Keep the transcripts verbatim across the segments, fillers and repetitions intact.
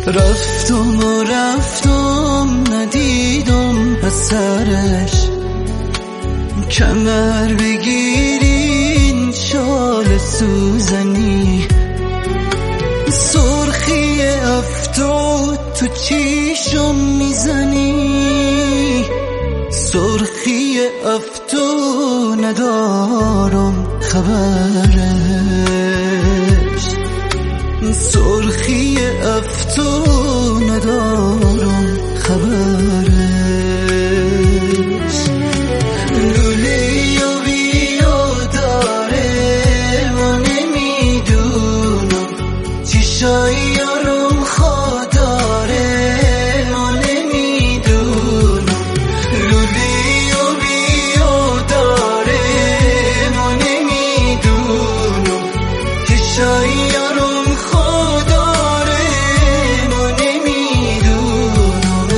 رفتم و رفتم ندیدم اثرش، کمر بگیرین شال سوزنی، سرخی افتاد تو چیشم میزنی، سرخی افتاد ندارم خبرش، سرخی افتاد ندارم خبرش. لوله و بیا داره و نمیدونم چیشای یارم خوداره و نمیدونم، لوله و بیا داره و نمیدونم چیشای یارم خوداره و نمیدونم.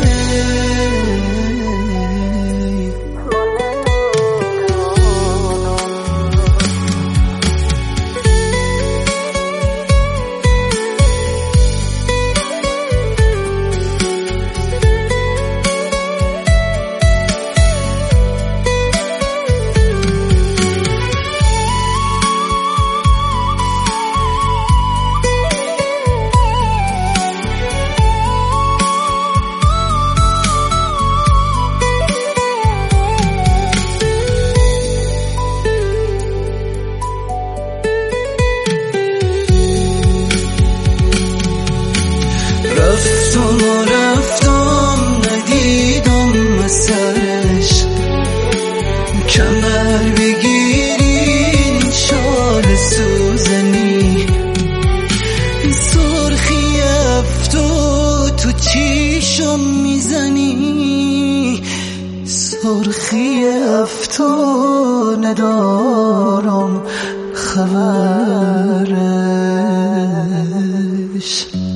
رفتم و رفتم ندیدم اثرش، کمر بگیرین شال سوزنی، سرخی افتاد تو چیشم میزنی، سرخی افتاد ندارم خبرش.